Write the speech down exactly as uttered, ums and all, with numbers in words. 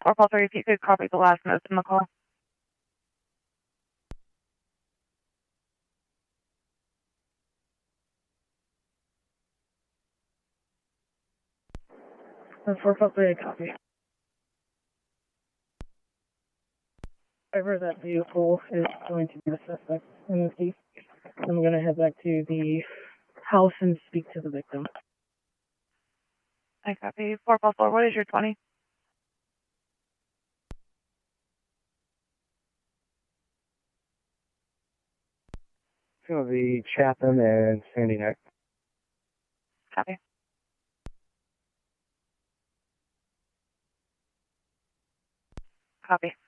four four three, if you could copy the last notes in the call. four four three, copy. Over that vehicle is going to be the suspect in this case. I'm going to head back to the house and speak to the victim. I copy. four four four, what is your twenty? It's going to be Chatham and Sandy Neck. Copy. Copy.